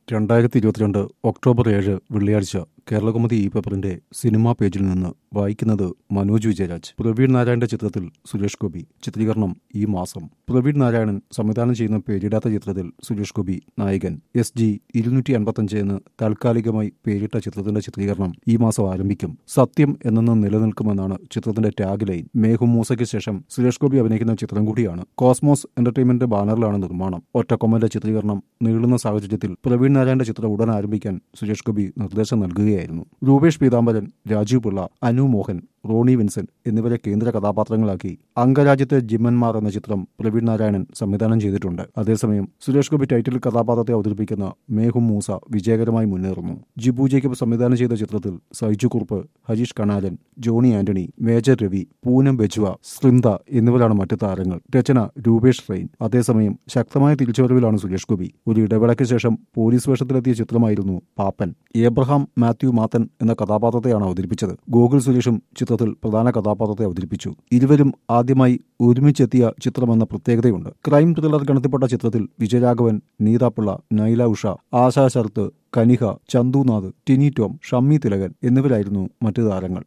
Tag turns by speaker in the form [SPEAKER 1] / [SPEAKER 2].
[SPEAKER 1] 2022 October 7 വെള്ളിയാഴ്ച കേരളകൗമുദി ഈ പേപ്പറിന്റെ സിനിമാ പേജിൽ നിന്ന് വായിക്കുന്നത് മനോജ് വിജയരാജ്. പ്രവീൺ നാരായണന്റെ ചിത്രത്തിൽ സുരേഷ് ഗോപി. ചിത്രീകരണം ഈ മാസം. പ്രവീൺ നാരായണൻ സംവിധാനം ചെയ്യുന്ന പേരിടാത്ത ചിത്രത്തിൽ സുരേഷ് ഗോപി നായകൻ. SG-255 എന്ന് താൽക്കാലികമായി പേരിട്ട ചിത്രത്തിന്റെ ചിത്രീകരണം ഈ മാസം ആരംഭിക്കും. സത്യം എന്നെന്നും നിലനിൽക്കുമെന്നാണ് ചിത്രത്തിന്റെ ടാഗ് ലൈൻ. മേഘും മൂസയ്ക്ക് ശേഷം സുരേഷ് ഗോപി അഭിനയിക്കുന്ന ചിത്രം കൂടിയാണ്. കോസ്മോസ് എന്റർടൈൻമെന്റ് ബാനറിലാണ് നിർമ്മാണം. ഒറ്റക്കൊമ്പന്റെ ചിത്രീകരണം നീളുന്ന സാഹചര്യത്തിൽ പ്രവീൺ നാരായണന്റെ ചിത്രം ഉടൻ ആരംഭിക്കാൻ സുരേഷ് ഗോപി നിർദ്ദേശം നൽകുകയായിരുന്നു. രൂപേഷ് പീതാംബരൻ, രാജീവ് പിള്ള, അനു മോഹൻ, റോണി വിൻസെന്റ് എന്നിവരെ കേന്ദ്ര കഥാപാത്രങ്ങളാക്കി അംഗരാജ്യത്തെ ജിമ്മന്മാർ എന്ന ചിത്രം പ്രവീൺ നാരായണൻ സംവിധാനം ചെയ്തിട്ടുണ്ട്. അതേസമയം സുരേഷ് ഗോപി ടൈറ്റിൽ കഥാപാത്രത്തെ അവതരിപ്പിക്കുന്ന മേഘും മൂസ വിജയകരമായി മുന്നേറുന്നു. ജിബു ജേക്കബ് സംവിധാനം ചെയ്ത ചിത്രത്തിൽ Saiju Kurup, Harish Kanalan, Johny Antony, major Ravi, Poonam Bajwa, Srinda എന്നിവരാണ് മറ്റു താരങ്ങൾ. രചന രൂപേഷ് റെയിൻ. അതേസമയം ശക്തമായ തിരിച്ചുവരവിലാണ് സുരേഷ് ഗോപി. ഒരു ഇടവേളയ്ക്ക് ശേഷം പോലീസ് വേഷത്തിലെത്തിയ ചിത്രമായിരുന്നു പാപ്പൻ. ഏബ്രഹാം മാത്യു മാത്തൻ എന്ന കഥാപാത്രത്തെയാണ് അവതരിപ്പിച്ചത്. ഗോകുൽ സുരേഷും ചിത്രത്തിൽ പ്രധാന കഥാപാത്രത്തെ അവതരിപ്പിച്ചു. ഇരുവരും ആദ്യമായി ഒരുമിച്ചെത്തിയ ചിത്രമെന്ന പ്രത്യേകതയുണ്ട്. ക്രൈം ത്രില്ലർ ഗണത്തിൽപ്പെട്ട ചിത്രത്തിൽ വിജയരാഘവൻ, നീതാപിള്ള, നൈല ഉഷ, ആശാ ശരത്ത്, കനിഹ, ചന്തുനാഥ്, ടിനി ടോം, ഷമ്മി തിലകൻ എന്നിവരായിരുന്നു മറ്റു താരങ്ങൾ.